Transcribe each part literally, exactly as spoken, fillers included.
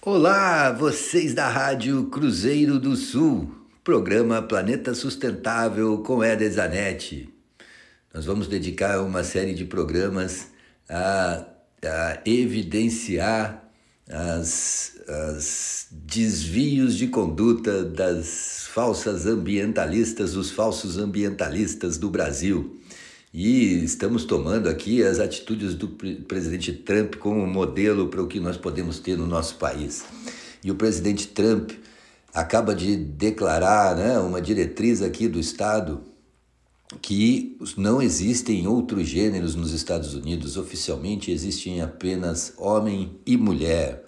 Olá, vocês da Rádio Cruzeiro do Sul, programa Planeta Sustentável com Éder Zanetti. Nós vamos dedicar uma série de programas a, a evidenciar as, as desvios de conduta das falsas ambientalistas, dos falsos ambientalistas do Brasil. E estamos tomando aqui as atitudes do presidente Trump como modelo para o que nós podemos ter no nosso país. E o presidente Trump acaba de declarar, né, uma diretriz aqui do Estado que não existem outros gêneros nos Estados Unidos. Oficialmente existem apenas homem e mulher.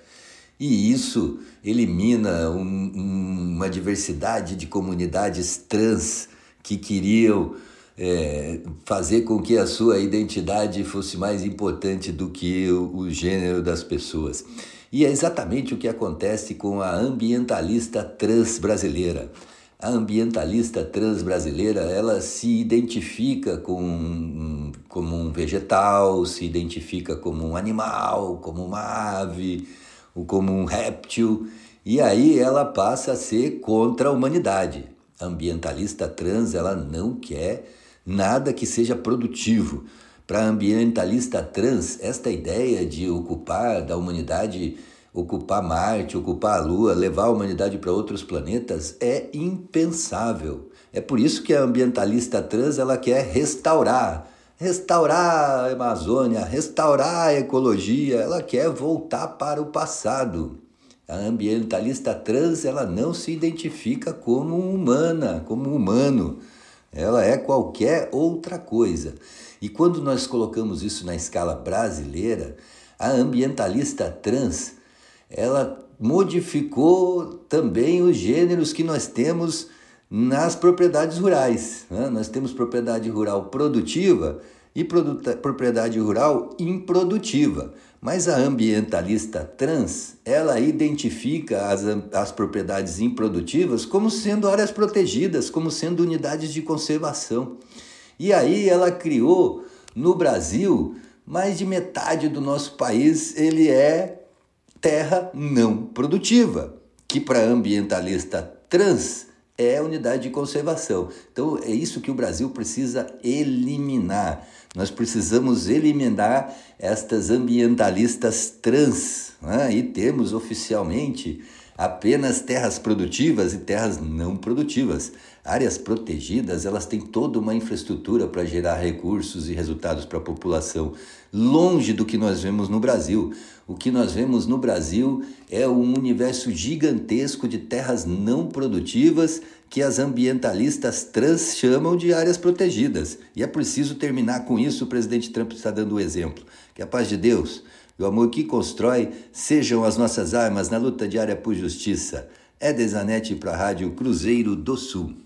E isso elimina um, um, uma diversidade de comunidades trans que queriam É, fazer com que a sua identidade fosse mais importante do que o, o gênero das pessoas. E é exatamente o que acontece com a ambientalista trans brasileira. A ambientalista trans brasileira, ela se identifica com, como um vegetal, se identifica como um animal, como uma ave, ou como um réptil, e aí ela passa a ser contra a humanidade. A ambientalista trans, ela não quer nada que seja produtivo. Para a ambientalista trans, esta ideia de ocupar, da humanidade, ocupar Marte, ocupar a Lua, levar a humanidade para outros planetas, é impensável. É por isso que a ambientalista trans, ela quer restaurar, restaurar a Amazônia, restaurar a ecologia, ela quer voltar para o passado. A ambientalista trans, ela não se identifica como humana, como humano. Ela é qualquer outra coisa. E quando nós colocamos isso na escala brasileira, a ambientalista trans, ela modificou também os gêneros que nós temos nas propriedades rurais, né? Nós temos propriedade rural produtiva e propriedade rural improdutiva. Mas a ambientalista trans, ela identifica as, as propriedades improdutivas como sendo áreas protegidas, como sendo unidades de conservação. E aí ela criou, no Brasil, mais de metade do nosso país, ele é terra não produtiva, que para a ambientalista trans é unidade de conservação. Então é isso que o Brasil precisa eliminar. Nós precisamos eliminar estas ambientalistas trans, né? E temos oficialmente apenas terras produtivas e terras não produtivas. Áreas protegidas, elas têm toda uma infraestrutura para gerar recursos e resultados para a população, longe do que nós vemos no Brasil. O que nós vemos no Brasil é um universo gigantesco de terras não produtivas que as ambientalistas trans chamam de áreas protegidas. E é preciso terminar com isso. O presidente Trump está dando o exemplo. Que a paz de Deus e o amor que constrói sejam as nossas armas na luta diária por justiça. Éder Zanetti para a Rádio Cruzeiro do Sul.